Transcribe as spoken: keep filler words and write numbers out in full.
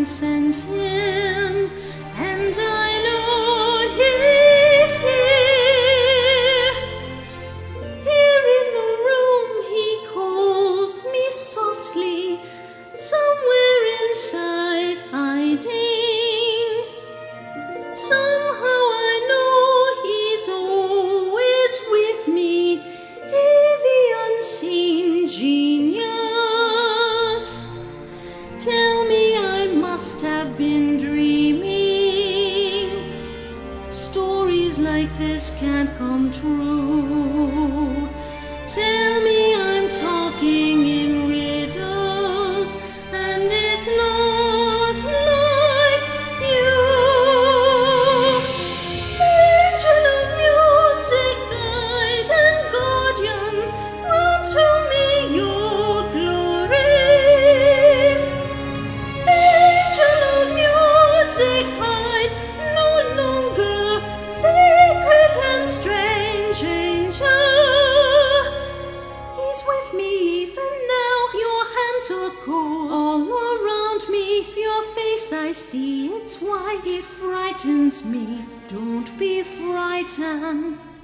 sends him, and I know he's here. Here in the room he calls me softly, somewhere inside hiding. Somehow I know he's always with me, he the unseen genius. Tell me I must have been dreaming. Stories like this can't come true. Tell me I'm talking in riddles, and it's not like you. Angel of music, guide and guardian, grant to me your glory. Angel of music, hide no longer, secret and strange angel. He's with me even now, your hands are cold. All around me, your face I see, it's white. It frightens me, don't be frightened.